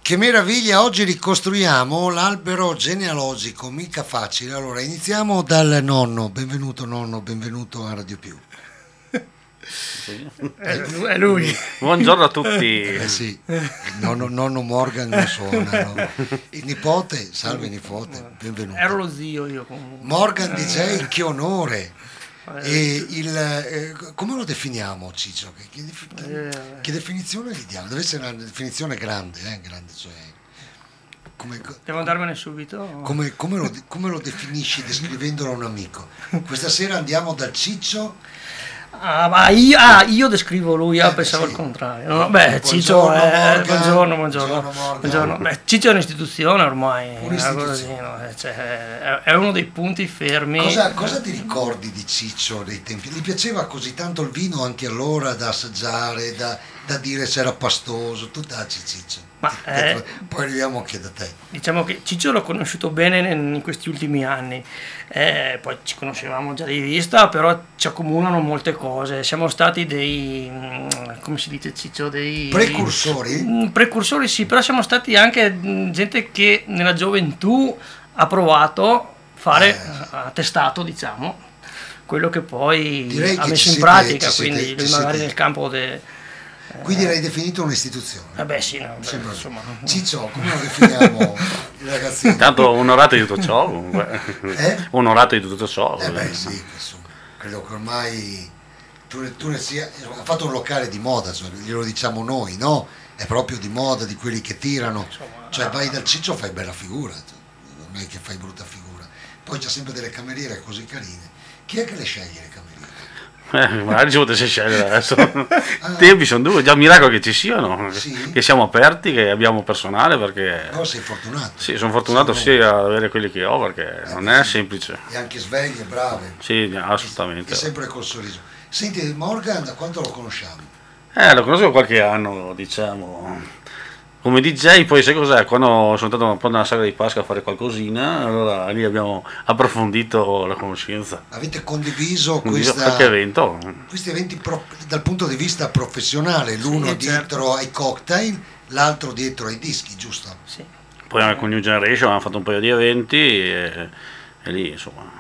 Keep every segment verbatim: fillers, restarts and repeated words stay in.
Che meraviglia, oggi ricostruiamo l'albero genealogico, mica facile. Allora, iniziamo dal nonno. Benvenuto nonno, benvenuto a Radio Più. È lui. Buongiorno a tutti. Eh sì, il nonno, nonno Morgan non suona, no? Il nipote, salve nipote, benvenuto. Ero lo zio io comunque. Morgan D J, che onore. E il, eh, come lo definiamo Ciccio? Che, che, che definizione gli diamo? Deve essere una definizione grande, eh? grande cioè, come, Devo andarmene subito? Come, come, lo, come lo definisci descrivendolo a un amico? Questa sera andiamo dal Ciccio. Ah, ma io, ah, io descrivo lui, ah, Eh, pensavo sì. il contrario. No, beh, Buongiorno, Ciccio è. Morgan. Buongiorno, buongiorno. Buongiorno, Morgan. buongiorno. Beh, Ciccio è un'istituzione ormai. Un'istituzione. Così, no? Cioè, è, è uno dei punti fermi. Cosa, cosa ti ricordi di Ciccio dei tempi? Gli piaceva così tanto il vino anche allora da assaggiare, da, da dire se era pastoso? Tu taci Ciccio. Ma, eh, Poi arriviamo anche da te. Diciamo che Ciccio l'ho conosciuto bene in questi ultimi anni, eh, poi ci conoscevamo già di vista, però ci accomunano molte cose. Siamo stati dei, come si dice Ciccio, dei precursori? Precursori sì, però siamo stati anche gente che nella gioventù ha provato fare, eh. ha testato diciamo, quello che poi Direi ha che messo in siete, pratica, ci quindi siete, lui ci magari siete. nel campo de, Quindi l'hai definito un'istituzione. Vabbè sì, no, beh, Sembra- insomma. Ciccio, come lo definiamo i ragazzini? Intanto onorato di tutto ciò, comunque. Eh? Onorato di tutto ciò. Eh beh sì, insomma, credo che ormai tu, ne- tu ne sia, ha fatto un locale di moda, cioè, glielo diciamo noi, no? È proprio di moda, di quelli che tirano, cioè vai dal Ciccio fai bella figura, cioè, non è che fai brutta figura. Poi c'è sempre delle cameriere così carine. Chi è che le sceglie le cameriere? Eh, magari ci potesse scegliere adesso. I tempi sono due, già miracolo che ci siano, Sì? che siamo aperti, che abbiamo personale, perché Però sei fortunato. sì, sono fortunato Sei sì ad avere quelli che ho, perché Eh, non sì. è semplice. E anche sveglie, brave. Sì, assolutamente. E sempre col sorriso. Senti, Morgan, da quanto lo conosciamo? Eh, lo conosco da qualche anno, diciamo. Come D J, poi sai cos'è? Quando sono andato un po' nella sagra di Pasqua a fare qualcosina, allora lì abbiamo approfondito la conoscenza. Avete condiviso Quindi questa, qualche evento. questi eventi pro- dal punto di vista professionale, l'uno Sì, dietro certo. ai cocktail, l'altro dietro ai dischi, giusto? Sì. Poi anche con New Generation abbiamo fatto un paio di eventi e, e lì insomma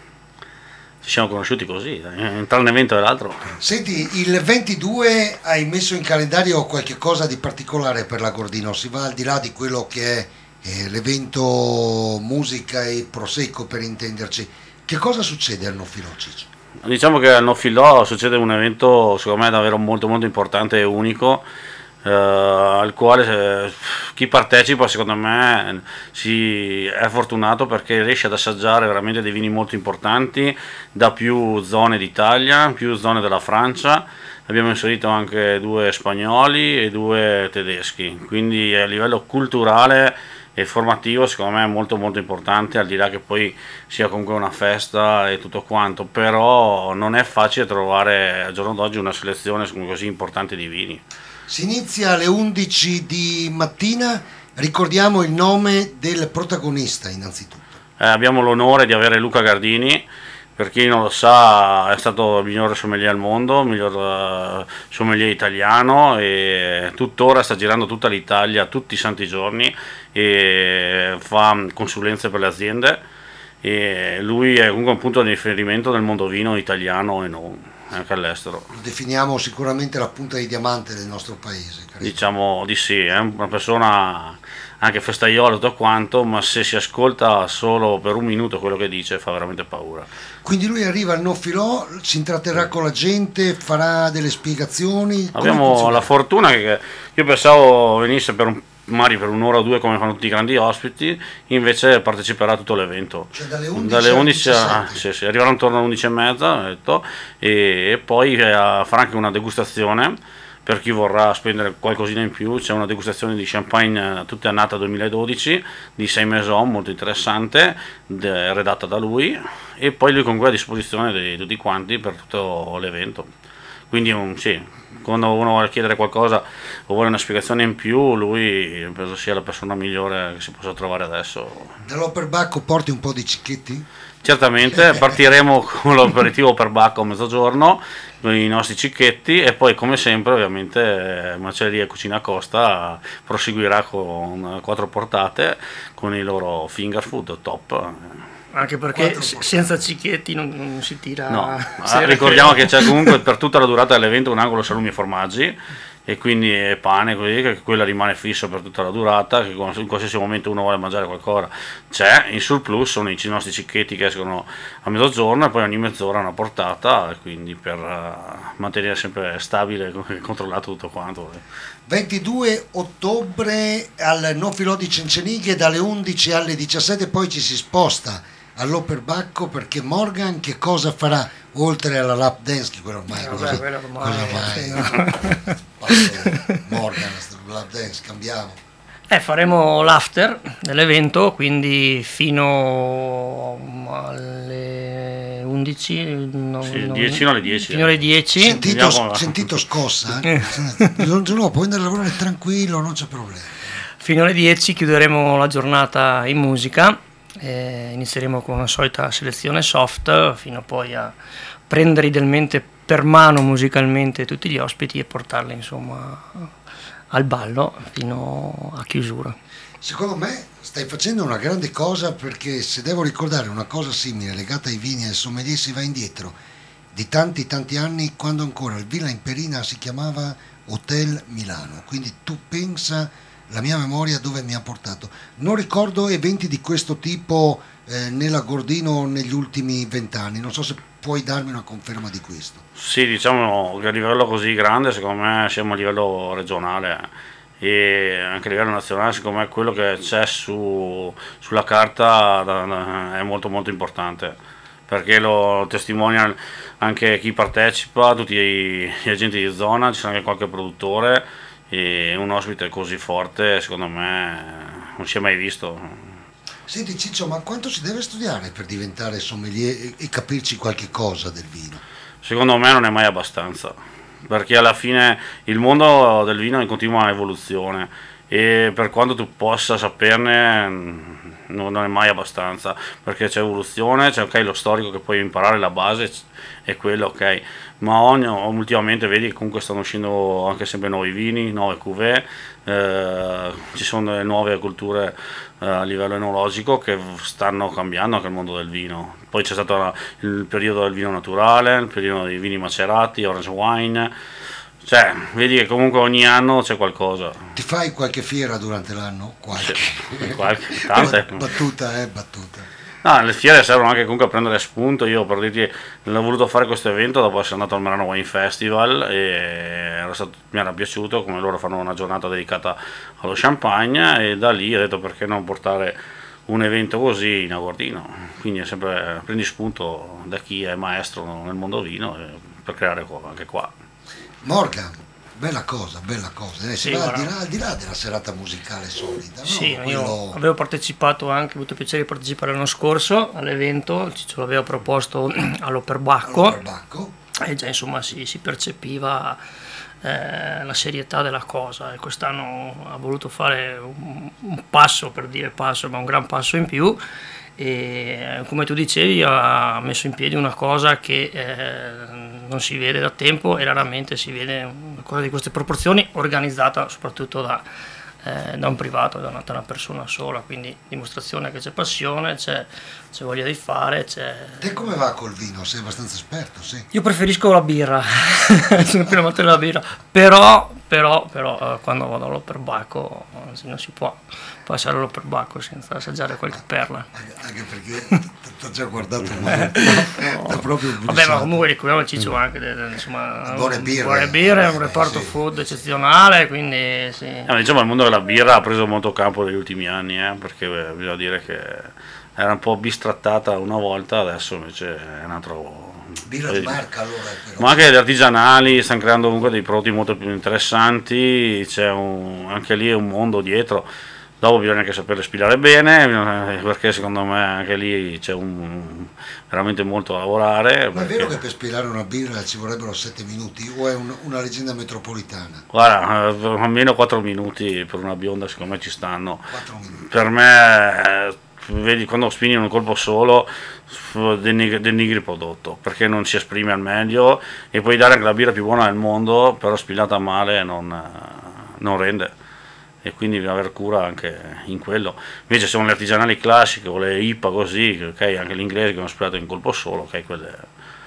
ci siamo conosciuti così, dai, tra un evento e l'altro. Senti, il ventidue hai messo in calendario qualche cosa di particolare per la Gordino, si va al di là di quello che è eh, l'evento musica e prosecco per intenderci. Che cosa succede al Nofilo, Ciccio? Diciamo che al No Filò succede un evento secondo me davvero molto molto importante e unico, eh, al quale eh, chi partecipa secondo me si è fortunato perché riesce ad assaggiare veramente dei vini molto importanti da più zone d'Italia, più zone della Francia. Abbiamo inserito anche due spagnoli e due tedeschi, quindi a livello culturale e formativo secondo me è molto molto importante, al di là che poi sia comunque una festa e tutto quanto, però non è facile trovare al giorno d'oggi una selezione così importante di vini. Si inizia alle undici di mattina, ricordiamo il nome del protagonista innanzitutto. Eh, abbiamo l'onore di avere Luca Gardini, per chi non lo sa è stato il miglior sommelier al mondo, il miglior uh, sommelier italiano e tuttora sta girando tutta l'Italia tutti i santi giorni e fa consulenze per le aziende e lui è comunque un punto di riferimento del mondo vino italiano e non, anche all'estero. Lo definiamo sicuramente la punta di diamante del nostro paese. credo. Diciamo di sì, è una persona anche festaiola e tutto quanto, ma se si ascolta solo per un minuto quello che dice fa veramente paura. Quindi lui arriva al No Filò, si intratterrà con la gente, farà delle spiegazioni. Come Abbiamo funziona? la fortuna che io pensavo venisse per un, magari per un'ora o due come fanno tutti i grandi ospiti, invece parteciperà a tutto l'evento. Cioè dalle undici, Dalle alle undici a, diciassette. sì, sì, arriveranno intorno alle undici e mezza ho detto, e, e poi eh, farà anche una degustazione per chi vorrà spendere qualcosina in più. C'è una degustazione di champagne eh, tutta annata duemiladodici di sei Maison molto interessante, de- redatta da lui, e poi lui comunque è a disposizione di tutti quanti per tutto l'evento. quindi un, sì, quando uno vuole chiedere qualcosa o vuole una spiegazione in più, lui penso sia la persona migliore che si possa trovare adesso. Dall'Operbacco porti un po' di cicchetti? Certamente, partiremo con l'aperitivo per Bacco a mezzogiorno, con i nostri cicchetti, e poi come sempre ovviamente Macelleria Cucina Costa proseguirà con quattro portate con i loro finger food top. Anche perché senza cicchetti non, non si tira. No, ricordiamo che c'è comunque per tutta la durata dell'evento un angolo salumi e formaggi, e quindi è pane, così che quella rimane fisso per tutta la durata, che in qualsiasi momento uno vuole mangiare qualcosa c'è. In surplus sono i nostri cicchetti che escono a mezzogiorno, e poi ogni mezz'ora una portata, e quindi per uh, mantenere sempre stabile e controllato tutto quanto. ventidue ottobre al No Filò di Cencenighe dalle undici alle diciassette, poi ci si sposta all'Operbacco, perché Morgan che cosa farà oltre alla lap dance, che quello ormai, Eh, cosa, vabbè, quello ormai, cosa mai sì, no. Morgan, lap dance, cambiamo. Eh, faremo l'after dell'evento, quindi fino alle undici, no, Sì, no, dieci, no, alle dieci. Fino alle dieci. Sentito, Andiamo- sentito scossa, eh? Non, no, puoi andare a lavorare tranquillo, non c'è problema. Fino alle dieci chiuderemo la giornata in musica, eh, inizieremo con la solita selezione soft, fino poi a prendere idealmente per mano musicalmente tutti gli ospiti e portarli insomma al ballo fino a chiusura. Secondo me stai facendo una grande cosa, perché se devo ricordare una cosa simile legata ai vini e al sommelier si va indietro di tanti tanti anni, quando ancora il Villa Imperina si chiamava Hotel Milano, quindi tu pensa la mia memoria dove mi ha portato. Non ricordo eventi di questo tipo eh, nella Gordino negli ultimi vent'anni, non so se puoi darmi una conferma di questo. Sì, diciamo che a livello così grande, secondo me siamo a livello regionale, e anche a livello nazionale, secondo me quello che c'è su, sulla carta da- da- è molto molto importante, perché lo testimonia anche chi partecipa, tutti gli agenti di zona, ci sarà anche qualche produttore, e un ospite così forte secondo me non si è mai visto. Senti Ciccio, ma quanto si deve studiare per diventare sommelier e, e capirci qualche cosa del vino? Secondo me non è mai abbastanza, perché alla fine il mondo del vino è in continua evoluzione, e per quanto tu possa saperne mm, non è mai abbastanza, perché c'è evoluzione, c'è ok lo storico che puoi imparare, la base è quello, ok, ma ogni, ultimamente vedi che comunque stanno uscendo anche sempre nuovi vini, nuove cuvée, eh, ci sono delle nuove culture eh, a livello enologico che stanno cambiando anche il mondo del vino. Poi c'è stato la- il periodo del vino naturale, il periodo dei vini macerati, orange wine, cioè vedi che comunque ogni anno c'è qualcosa. Ti fai qualche fiera durante l'anno? Qualche. Qualche, tante. Battuta, eh, battuta. No, le fiere servono anche comunque a prendere spunto. Io per dirti, l'ho voluto fare questo evento dopo essere andato al Merano Wine Festival, e era stato- mi era piaciuto come loro fanno una giornata dedicata allo champagne, e da lì ho detto perché non portare un evento così in Agordino. Quindi è sempre prendi spunto da chi è maestro nel mondo vino, eh, per creare qua- anche qua. Morgan, bella cosa, bella cosa. Eh, si Sì, va al di, guarda. là, al di là della serata musicale solita, no? Sì, io Quello- avevo partecipato anche, ho avuto il piacere di partecipare l'anno scorso all'evento, Ciccio l'aveva proposto all'Operbacco, all'Operbacco. e già insomma si, si percepiva eh, la serietà della cosa, e quest'anno ha voluto fare un, un passo, per dire passo, ma un gran passo in più, e come tu dicevi ha messo in piedi una cosa che eh, non si vede da tempo, e raramente si vede una cosa di queste proporzioni organizzata soprattutto da, eh, da un privato, da una, da una persona sola, quindi dimostrazione che c'è passione, c'è, c'è voglia di fare, c'è... Te come va col vino? Sei abbastanza esperto, sì. Io preferisco la birra, sono più amante della birra, però, però, però eh, quando vado all'Operbacco eh, non si può passare all'Operbacco senza assaggiare qualche perla. Anche, anche perché ti ho già guardato male. T'ha proprio Vabbè, ma bruciato. comunque ricordiamo Ciccio anche de- de- insomma, Buone birre. buone birre, un Eh, reparto sì. food eccezionale, quindi sì. Eh, diciamo il mondo della birra ha preso molto campo negli ultimi anni, eh, perché eh, bisogna dire che era un po' bistrattata una volta, adesso invece è un altro... Birra di marca allora, però. Ma anche gli artigianali stanno creando comunque dei prodotti molto più interessanti, c'è un- anche lì un mondo dietro, Dopo bisogna anche saperle spilare bene, perché secondo me anche lì c'è un, veramente molto da lavorare. Ma è perché... vero che per spilare una birra ci vorrebbero sette minuti o è un, una leggenda metropolitana? Guarda, almeno quattro minuti per una bionda secondo me ci stanno. quattro minuti. Per me, eh, vedi, quando spini in un colpo solo denigri, denigri il prodotto, perché non si esprime al meglio e puoi dare anche la birra più buona del mondo, però spillata male non, non rende. E quindi bisogna avere cura anche in quello. Invece sono le artigianali classiche o le I P A così, ok, anche l'inglese che hanno spiegato in colpo solo, ok, quelle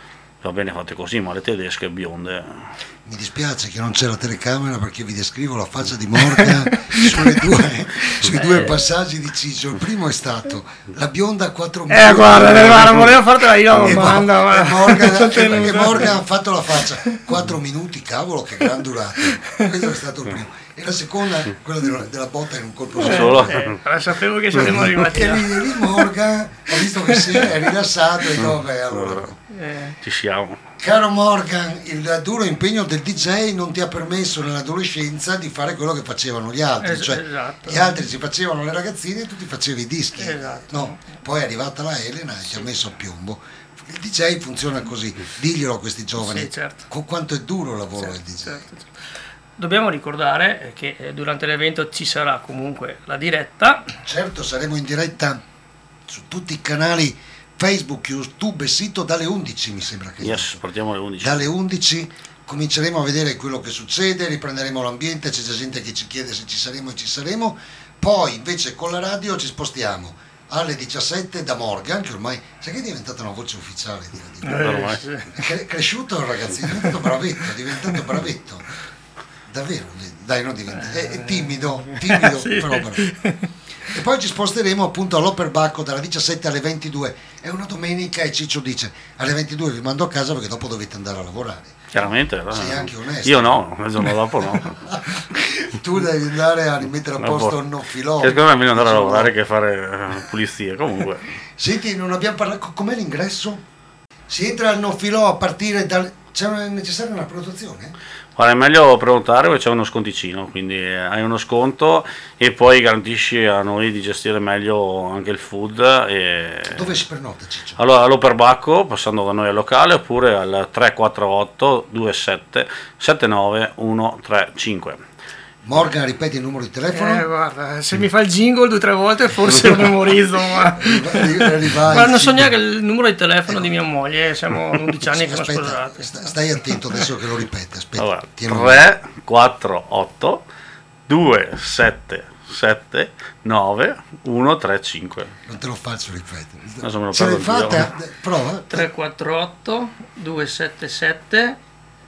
va bene fatte così, ma le tedesche bionde. Mi dispiace che non c'è la telecamera perché vi descrivo la faccia di Morgan sulle due, sui due passaggi di Ciccio. Il primo è stato la bionda a quattro minuti. Eh guarda, guarda, volevo fartela io la E, domanda, Mo- ma e Morgan, sono e- tenuto. e Morgan ha fatto la faccia quattro minuti, cavolo che gran durata. Questo è stato il primo. E la seconda, quella della, della botta in un colpo solo. Solo. Eh, eh, sapevo che saremmo arrivati E là. lì, lì Morgan ha visto che si è rilassato e detto, vabbè, allora. Eh, Ci siamo. Caro Morgan, il duro impegno del D J non ti ha permesso nell'adolescenza di fare quello che facevano gli altri, Es- cioè esatto. gli altri si facevano le ragazzine e tu ti facevi i dischi. Esatto. No, poi è arrivata la Elena e ti ha messo a piombo. Il D J funziona così, diglielo a questi giovani, Sì, certo. con quanto è duro il lavoro del certo, D J. certo, certo. Dobbiamo ricordare che eh, durante l'evento ci sarà comunque la diretta. Certo, saremo in diretta su tutti i canali Facebook, YouTube e sito dalle undici, mi sembra che Yes, partiamo alle undici. dalle undici cominceremo a vedere quello che succede, riprenderemo l'ambiente, c'è già gente che ci chiede se ci saremo e ci saremo, poi invece con la radio ci spostiamo alle diciassette da Morgan, che ormai sai che è diventata una voce ufficiale di radio. ormai. sì. È cre- cresciuto il ragazzino, è diventato bravetto, è diventato bravetto, davvero, dai, non diventa, è, è timido, timido, Sì. però bravetto. E poi ci sposteremo appunto all'Operbacco dalle diciassette alle ventidue, è una domenica e Ciccio dice alle ventidue vi mando a casa perché dopo dovete andare a lavorare. Chiaramente. Sei eh. anche onesto. Io no, il giorno dopo no. Tu devi andare a rimettere a No, posto boh. il non filò. Che secondo me è meglio andare a lavorare che fare eh, pulizie. Comunque, Senti, non abbiamo parlato, com'è l'ingresso? Si entra al non filò a partire dal... C'è una, necessaria una prenotazione? guarda, è meglio prenotare perché c'è uno sconticino, quindi eh, hai uno sconto e poi garantisci a noi di gestire meglio anche il food. E... Dove si prenota, Ciccio? Allora, all'Operbacco, passando da noi al locale, oppure al tre quattro otto due sette sette nove uno tre cinque. Morgan, ripeti il numero di telefono? Eh, guarda, se mi fa il jingle due o tre volte forse lo memorizzo, ma... Ri- ma non so sì. neanche il numero di telefono di mia moglie, siamo undici anni che siamo Aspetta, sposati. sta- stai attento adesso che lo ripete, aspetta. Allora, tienilo. tre quattro otto due sette sette nove uno tre cinque. Non te lo faccio ripetere. Adesso me lo Ce l'hai perdo anch'io. fatta? Prova. tre quattro otto due sette sette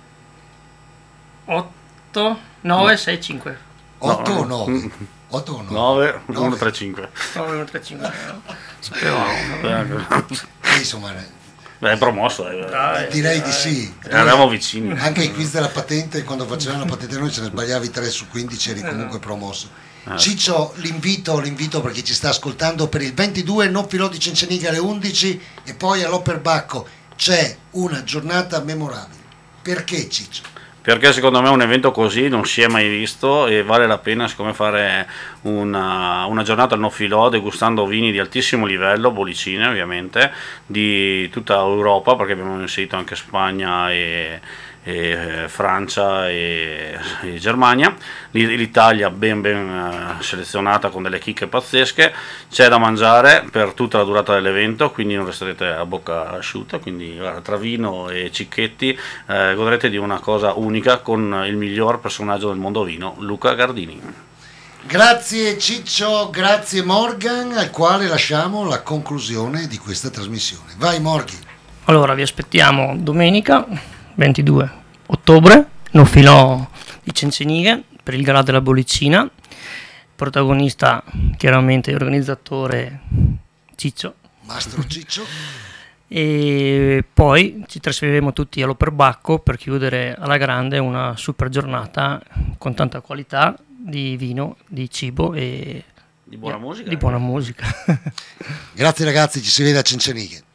otto nove sei cinque otto o No. nove? otto o nove? nove uno Nove. tre cinque. nove uno tre cinque. Sapevamo. Eh, insomma, eh, Beh, è promosso, eh. Dai, direi dai. di sì. Eravamo vicini. Anche i quiz della patente, quando facevano la patente noi se ne sbagliavi tre su quindici eri comunque promosso. Ciccio, l'invito, l'invito per chi ci sta ascoltando per il ventidue non filò di Cenceniga alle undici e poi all'Operbacco c'è una giornata memorabile. Perché, Ciccio? Perché secondo me un evento così non si è mai visto e vale la pena siccome fare una, una giornata al no filò degustando vini di altissimo livello, bollicine ovviamente, di tutta Europa, perché abbiamo inserito anche Spagna e, e Francia e, e Germania, l'Italia ben ben selezionata con delle chicche pazzesche, c'è da mangiare per tutta la durata dell'evento, quindi non resterete a bocca asciutta, quindi guarda, tra vino e cicchetti eh, godrete di una cosa unica con il miglior personaggio del mondo vino, Luca Gardini. Grazie Ciccio, grazie Morgan, al quale lasciamo la conclusione di questa trasmissione. Vai Morghi. Allora vi aspettiamo domenica ventidue ottobre, non filò di Cenceniga per il Galà della Bollicina, protagonista chiaramente organizzatore Ciccio, Mastro Ciccio. e poi ci trasferiremo tutti all'Operbacco per chiudere alla grande una super giornata con tanta qualità di vino, di cibo e Di buona musica. di buona musica. Grazie ragazzi, ci si vede a Cenceniga.